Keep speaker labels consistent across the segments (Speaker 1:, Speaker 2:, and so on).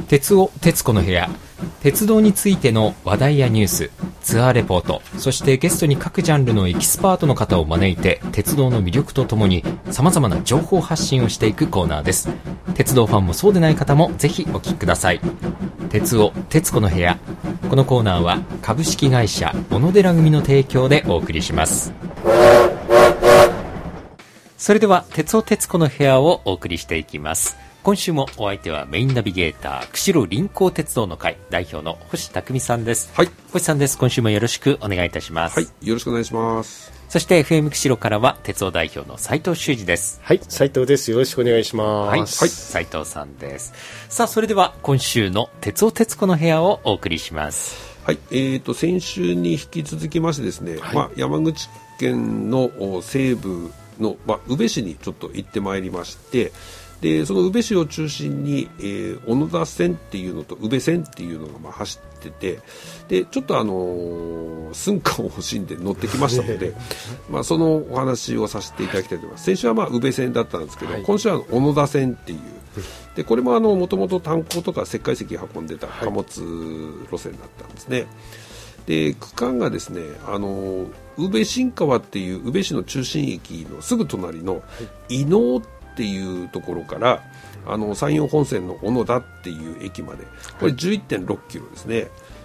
Speaker 1: 鉄尾徹子の部屋、鉄道についての話題やニュース、ツアーレポート、そしてゲストに各ジャンルのエキスパートの方を招いて鉄道の魅力とともに様々な情報発信をしていくコーナーです。鉄道ファンもそうでない方もぜひお聞きください。鉄尾徹子の部屋、このコーナーは株式会社小野寺組の提供でお送りします。それでは鉄尾徹子の部屋をお送りしていきます。今週もお相手はメインナビゲーター釧路臨港鉄道の会代表の星匠さんです。
Speaker 2: はい、
Speaker 1: 星さんです。今週もよろしくお願いいたします。
Speaker 2: はい、よろしくお願いします。
Speaker 1: そして FM 釧路からは鉄道代表の斉藤修二です。
Speaker 3: はい、斉藤です。よろしくお願いします。
Speaker 1: はい、斉藤さんです。さあ、それでは今週の鉄尾徹子の部屋をお送りします。
Speaker 2: はい、先週に引き続きましてですね、はい、山口県の西部の、宇部市にちょっと行ってまいりまして、でその宇部市を中心に、小野田線っていうのと宇部線っていうのが走ってて、でちょっと寸暇を欲しいんで乗ってきましたのでそのお話をさせていただきたいと思います。先週は宇部線だったんですけど、はい、今週は小野田線っていうで、これももともと炭鉱とか石灰石運んでた貨物路線だったんですね。で区間がですね、宇部新川っていう宇部市の中心駅のすぐ隣の伊能っていうところから山陽本線の小野田っていう駅まで、これ 11.6 キロですね。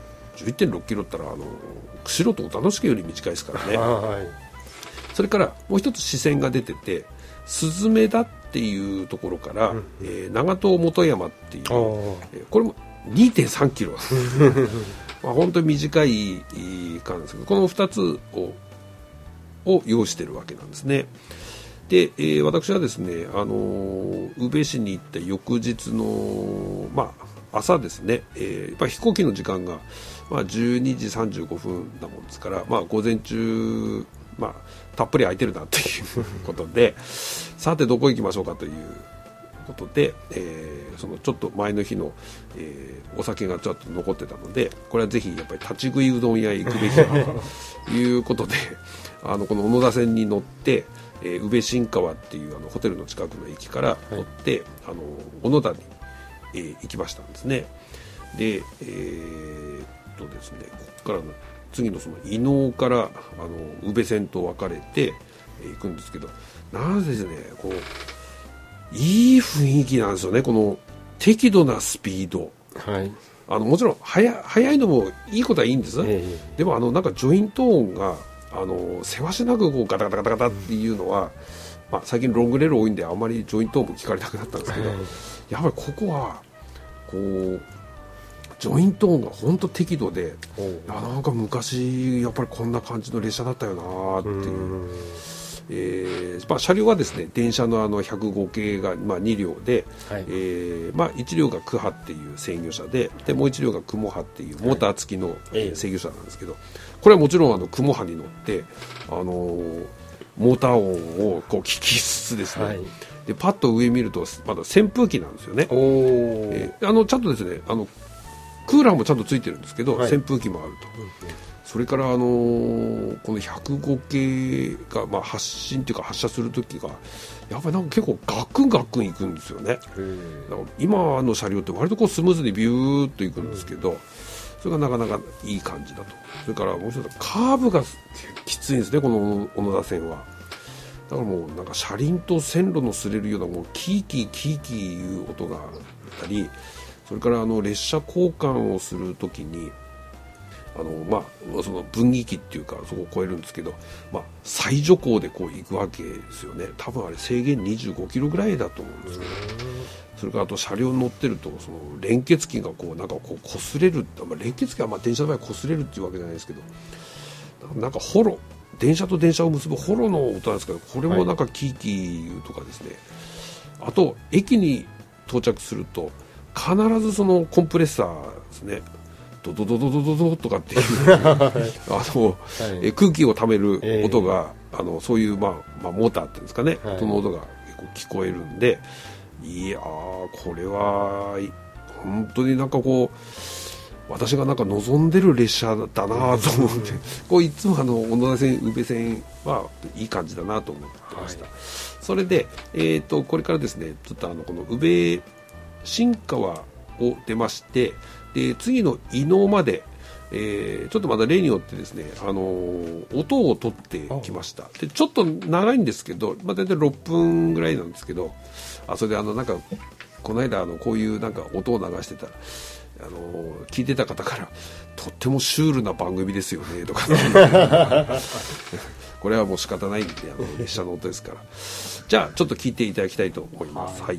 Speaker 2: 11.6 キロって言ったら釧路と小田野市より短いですからね。はい、それからもう一つ支線が出てて、スズメダっていうところから、長門元山っていう、これも 2.3 キロ本当に短い間ですけど、この2つを要してるわけなんですね。で、私はですね、宇部市に行った翌日の、朝ですね、やっぱり飛行機の時間が、12時35分なもんですから、午前中、たっぷり空いてるなということでさてどこ行きましょうかということで、そのちょっと前の日の、お酒がちょっと残ってたので、これはぜひやっぱり立ち食いうどん屋へ行くべきだということでこの小野田線に乗って宇部新川っていうホテルの近くの駅から乗って、小野田に、行きましたんですね。でですね、ここからの次のその伊能から宇部線と分かれて、行くんですけど、なんせですね、こういい雰囲気なんですよね。この適度なスピード、はい、もちろん速いのもいいことはいいんです、でもなんかジョイント音がせわしなくこうガタガタガタガタっていうのは、最近ロングレール多いんであんまりジョイント音も聞かれなくなったんですけど、やっぱりここはこうジョイント音が本当適度で、なんか昔やっぱりこんな感じの列車だったよなっていう、車両はですね、電車の105系が2両で、はい、1両がクハっていう制御車で、もう1両がクモハっていうモーター付きの制御車なんですけど、これはもちろんクモハに乗ってモーター音をこう聞きつつですね、はい、でパッと上見るとまだ扇風機なんですよね。ちゃんとですねクーラーもちゃんとついてるんですけど、はい、扇風機もあると、それからこの105系が、発進というか発車するときがやっぱりなんか結構ガックンガックンいくんですよね。だから今の車両って割とこうスムーズにビューっといくんですけど、それがなかなかいい感じだと。それからもう一つカーブがきついんですね、この小野田線は。だからもうなんか車輪と線路の擦れるようなもうキーキーキーキーいう音があったり、それから列車交換をするときにその分岐器っていうかそこを超えるんですけど、最徐行でこう行くわけですよね。多分あれ制限25キロぐらいだと思うんですけど、それからあと車両に乗ってるとその連結器がこうなんかこう擦れる、連結器は電車の場合擦れるっていうわけじゃないですけど、なんかホロ、電車と電車を結ぶホロの音なんですけど、これもなんかキーキーとかですね、あと駅に到着すると必ずそのコンプレッサーですね、ドドドドドドドとかっていう空気をためる音が、そういう、モーターっていうんですかね、その音が結構聞こえるんで、いやーこれは本当になんかこう私がなんか望んでる列車だなと思ってこういつも小野田線宇部線はいい感じだなと思ってました、それで、これからですねちょっとこの宇部新川を出まして、で次の伊能まで、ちょっとまだ例によってですね、音を取ってきました。でちょっと長いんですけど、大体6分ぐらいなんですけど、それでなんかこの間こういうなんか音を流してたら聞いてた方からとってもシュールな番組ですよねとかこれはもう仕方ないんで列車の音ですから、じゃあちょっと聞いていただきたいと思います。はい。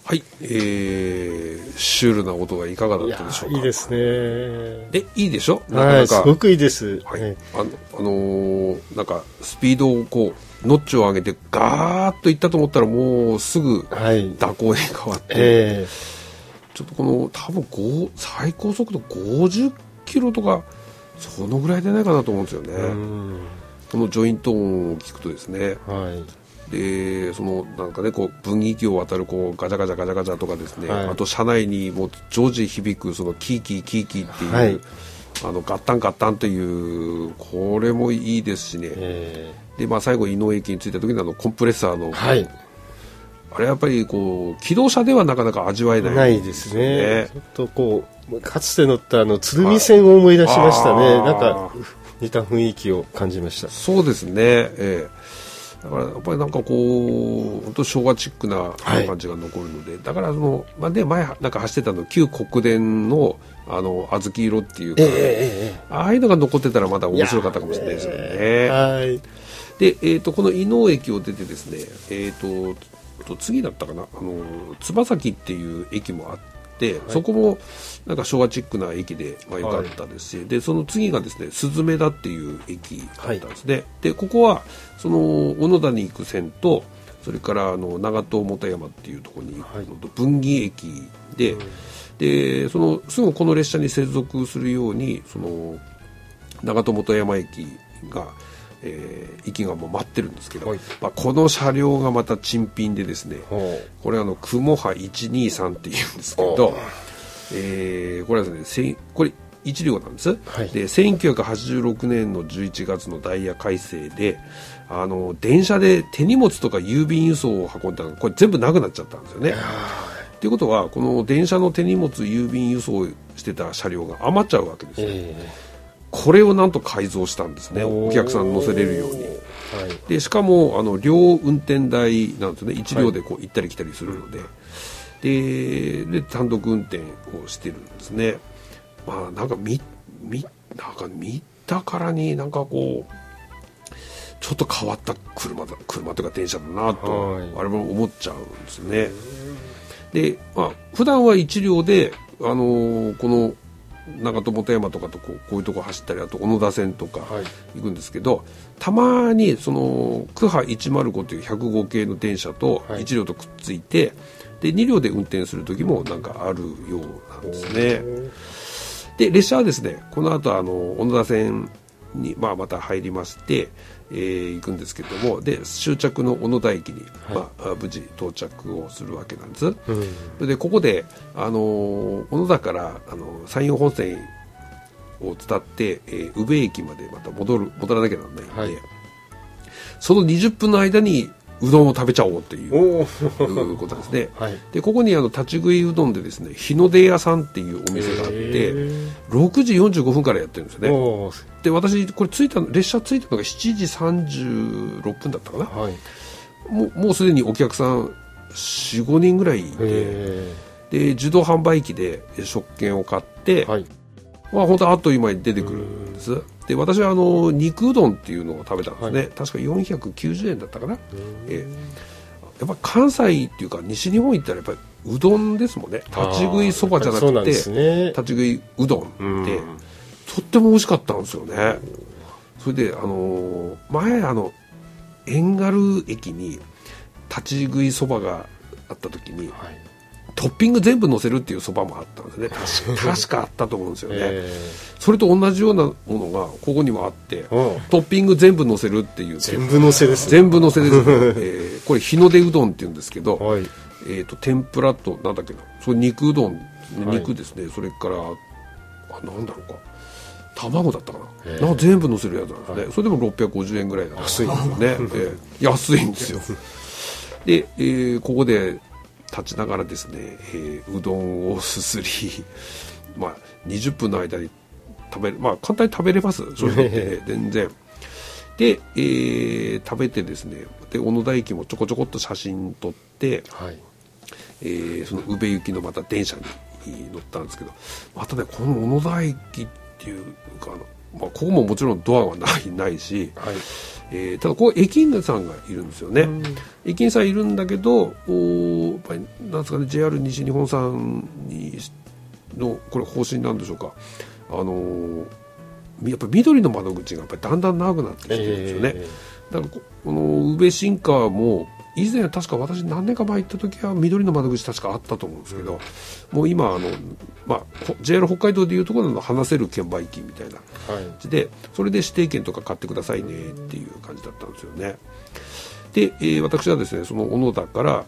Speaker 2: はい、シュールな音がいかがだったでしょうか。
Speaker 3: いいですね。
Speaker 2: いいでしょ。
Speaker 3: はい、すごくいいです。
Speaker 2: はい、なんかスピードをこうノッチを上げてガーッといったと思ったらもうすぐ蛇行に変わって、ちょっとこの多分最高速度50キロとかそのぐらいじゃないかなと思うんですよね。このジョイント音を聞くとですね。でなんかねこう分岐器を渡るこうガチャガチャガチャガチャとかですね、あと車内にもう常時響くそのキーキーキーキーっていう、ガッタンガッタンというこれもいいですしね。で最後伊能駅に着いた時にコンプレッサーの、あれやっぱりこう機動車ではなかなか味わえない
Speaker 3: ですね。ちょっとこうかつて乗った鶴見線を思い出しましたね。なんか似た雰囲気を感じました。
Speaker 2: そうですね。だからやっぱりなんかこう本当昭和チックな感じが残るので、だから前なんか走ってた旧国電の小豆色っていうか、ああいうのが残ってたらまだ面白かったかもしれないですよね。で、この伊能駅を出てですね、次だったかな、つばさきっていう駅もあって、そこもなんか昭和チックな駅で良かったですし、でその次がですねスズメダっていう駅だったんですね。でここはその小野田に行く線と、それから長門本山っていうところに行くのと分岐駅で、ですぐこの列車に接続するように長門本山駅が行きがもう待ってるんですけど、この車両がまた珍品でですね、これ雲波123っていうんですけど、これはですねこれ1両なんです。で1986年の11月のダイヤ改正で電車で手荷物とか郵便輸送を運んだのこれ全部なくなっちゃったんですよね。ということはこの電車の手荷物郵便輸送してた車両が余っちゃうわけですよ。これをなんと改造したんですね。お客さん乗せれるように。でしかも両運転台なんですね。1両でこう行ったり来たりするので、で単独運転をしてるんですね。なんか見たからになんかこうちょっと変わった車というか電車だなとあれも思っちゃうんですね。で普段は1両でこの長門本山とかとこういうとこ走ったり、あと小野田線とか行くんですけど、たまにクハ105という105系の電車と1両とくっついて、で2両で運転する時もなんかあるようなんですね。で列車はですねこの後小野田線にまた入りまして、行くんですけれども、で終着の小野田駅に、無事到着をするわけなんです。でここで小野田から山陽本線を伝って、宇部駅までまた戻らなきゃならないんで、その20分の間にうどんを食べちゃおうっていうことですね。でここに立ち食いうどんでですね日の出屋さんっていうお店があって6時45分からやってるんですよね。で私これ列車着いたのが7時36分だったかな。もうすでにお客さん 4,5 人ぐらいいて、で自動販売機で食券を買って、本当にあっという間に出てくるんです。で私は肉うどんっていうのを食べたんですね。確か490円だったかな。やっぱ関西っていうか西日本行ったらやっぱりうどんですもんね。立ち食いそばじゃなくて、立ち食いうどんってとっても美味しかったんですよね。それで前遠軽駅に立ち食いそばがあった時に、トッピング全部乗せるっていうそばもあったんですね。確かあったと思うんですよね。それと同じようなものがここにもあって、トッピング全部乗せるっていう、
Speaker 3: 全部乗せですね。
Speaker 2: 全部乗せです、これ日の出うどんっていうんですけど、天ぷらとなんだっけな、それ肉うどん、肉ですね。それからなんだろうか、卵だったかな、なんか全部乗せるやつなんですね。それでも650円ぐらいなんですよね。安いんですよ。で、ここで立ちながらですね、うどんをすすり20分の間に食べる、簡単に食べれます、それで、全然で、食べてですね、で小野田駅もちょこちょこっと写真撮って、その宇部行きのまた電車に乗ったんですけど、またねこの小野田駅っていうかここももちろんドアはないし、はい、ただここ駅員さんがいるんですよね。駅員さんいるんだけど、やっぱりなんですかね、 JR 西日本さんのこれ方針なんでしょうか、やっぱり緑の窓口がやっぱりだんだん長くなってきてるんですよね。だからこの宇部新川も以前は確か私何年か前行った時は緑の窓口確かあったと思うんですけど、もう今JR 北海道でいうところの話せる券売機みたいな感じで、それで指定券とか買ってくださいねっていう感じだったんですよね。で、私はですね、その小野田から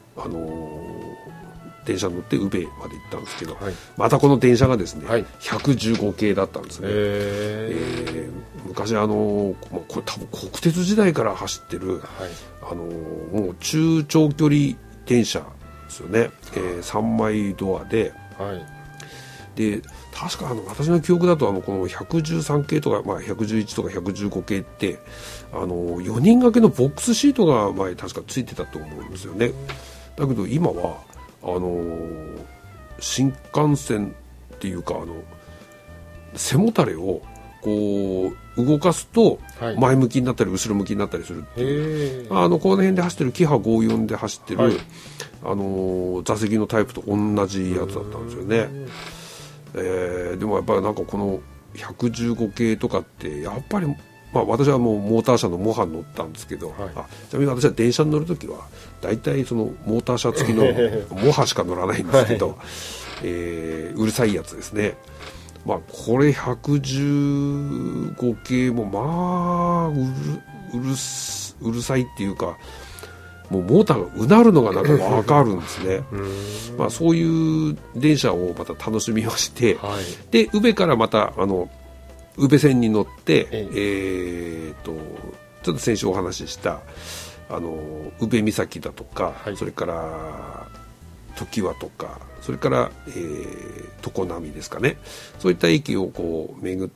Speaker 2: 電車に乗って宇部まで行ったんですけど、はい、またこの電車がですね、はい、115系だったんですね。昔これ多分国鉄時代から走ってる、はい、もう中長距離電車ですよね。3枚ドアで、はい、で確か私の記憶だとこの113系とか、111とか115系って4人掛けのボックスシートが前確かついてたと思うんですよね。だけど今は新幹線っていうか背もたれをこう動かすと前向きになったり後ろ向きになったりするっていう、この辺で走ってるキハ54で走ってる、はい、座席のタイプと同じやつだったんですよね。でもやっぱりなんかこの115系とかってやっぱり私はもうモーター車のモハに乗ったんですけど、はい、ちなみに私は電車に乗るときは大体そのモーター車付きのモハしか乗らないんですけど、うるさいやつですね。これ115系もうるさいっていうか、もうモーターがうなるのがなんか分かるんですね。そういう電車をまた楽しみまして、はい、で宇部からまた宇部線に乗って、ちょっと先週お話しした宇部岬だとか、はい、それから常盤とか、それから常滑ですかね、そういった駅をこう巡って、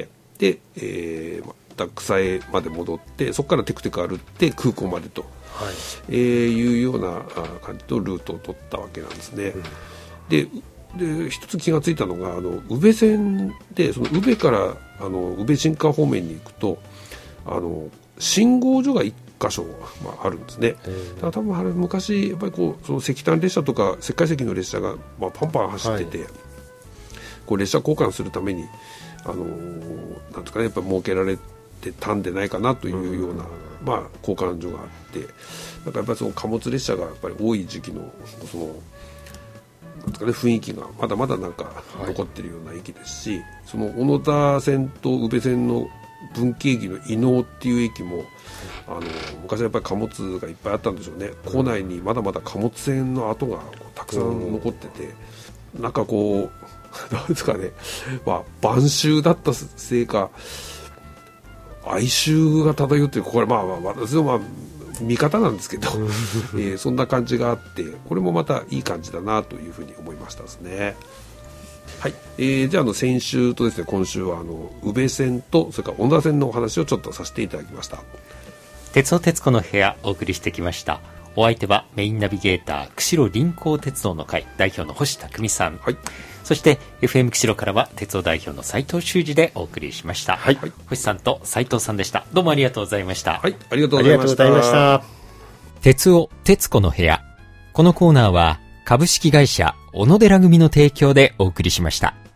Speaker 2: で、また草江まで戻って、そこからテクテク歩って空港までと、はいいうような感じのルートを取ったわけなんですね。で一つ気がついたのが宇部線で、その宇部から宇部新川方面に行くと信号所が1箇所、あるんですね。だから多分昔やっぱりその石炭列車とか石灰石の列車が、パンパン走ってて、はい、列車交換するためになんですかね、やっぱり設けられてたんでないかなというような、交換所があって、なんかやっぱりその貨物列車がやっぱり多い時期のそのなんですかね、雰囲気がまだまだなんか残ってるような駅ですし、はい、その小野田線と宇部線の分岐駅の伊能っていう駅も昔はやっぱり貨物がいっぱいあったんでしょうね。構内にまだまだ貨物船の跡がたくさん残ってて、なんかなんですかね、晩秋だったせいか哀愁が漂ってる、これ私の見方なんですけど、そんな感じがあって、これもまたいい感じだなというふうに思いましたですね。はい、じゃあ先週とですね、今週は宇部線とそれから小野田線のお話をちょっとさせていただきました。
Speaker 1: 鉄尾鉄子の部屋お送りしてきました。お相手はメインナビゲーター釧路臨港鉄道の会代表の星匠さん、はい、そして FM 釧路からは鉄道代表の斉藤修二でお送りしました、はい、星さんと斉藤さんでした。どうもありがとうございました。
Speaker 2: はい、ありがとうございました。
Speaker 1: 鉄尾鉄子の部屋、このコーナーは株式会社小野寺組の提供でお送りしました。